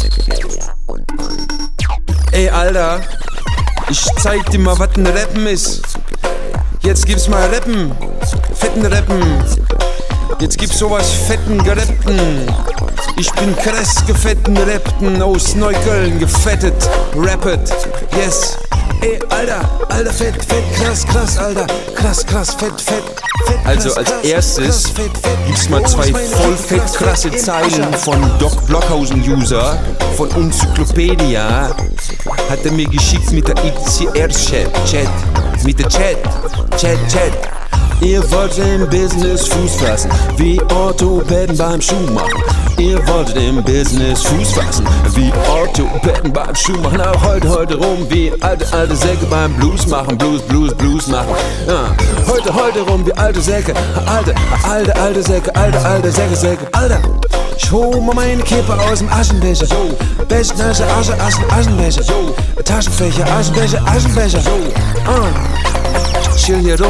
Ey, Alter, ich zeig dir mal, was ein Rappen ist. Jetzt gibt's mal Rappen, fetten Rappen. Jetzt gibt's sowas fetten Gerappten. Ich bin krass gefetten Rappten aus Neukölln, gefettet, rappet, yes. Ey, Alter, fett, krass, Alter, krass, fett, Also als erstes gibt's mal zwei voll fett krasse Zeilen von Doc Blockhausen-User von Enzyklopädia. Hat er mir geschickt mit der ICR-Chat, mit der Chat. Ihr wolltet im Business Fuß fassen, wie Orthopäden beim Schuhmachen. Ihr wolltet im Business Fuß fassen, wie Orthopäden beim Schuhmachen. Auch heute rum, wie alte Säcke beim Blues machen, Blues machen. Ja. Heute rum, wie alte Säcke, alte Säcke, alte Säcke. Alter, ich hol mal meine Kippe aus dem Aschenbecher. Bechertasche, Aschenbecher. Taschenfächer, Aschenbecher. Chill hier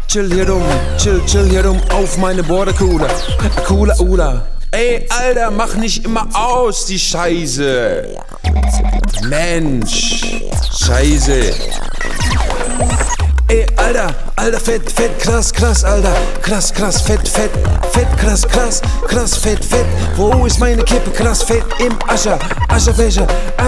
rum auf meine Bordercooler. Cooler Ula. Ey, Alter, mach nicht immer aus die Scheiße. Mensch, Scheiße. Ey, Alter, fett, krass, Alter. Krass, fett, krass, fett. Wo ist meine Kippe? Krass, fett im Aschebecher,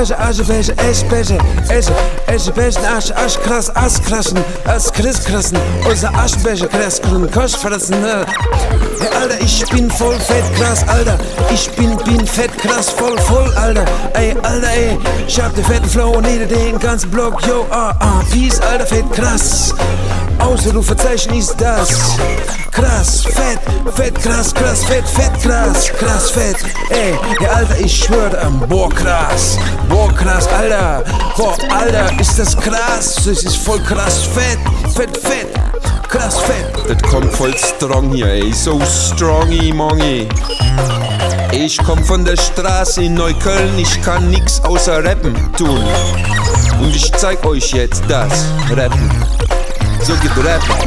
Eschbecher, Asch, krass, Christkrassen, unser Aschenbecher, krass, Koschfressen, Hey, Alter, ich bin voll fett, krass, Alter. Ich bin fett, krass, voll, Alter. Ey, ich hab den fetten Flow nieder den ganzen Block, yo, Peace, Alter, fett, krass. Ausrufezeichen ist das. Krass, fett, krass, fett. Ey, Alter, ich schwöre, boah, krass, Alter. Boah, Alter, ist das krass. Das ist voll krass, fett. Krass, fett. Das kommt voll strong hier, ey, so strongy mongy. Ich komm von der Straße in Neukölln, ich kann nix außer rappen tun. Und ich zeig euch jetzt das Rappen. So geht Rappen.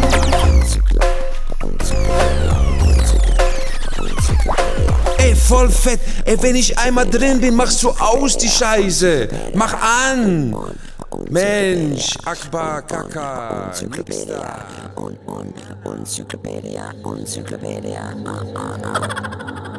Ey, voll fett. Ey, wenn ich einmal drin bin, machst du aus die Scheiße. Mach an. Mensch, Akbar, Kaka, nix da. Enzyklopädia.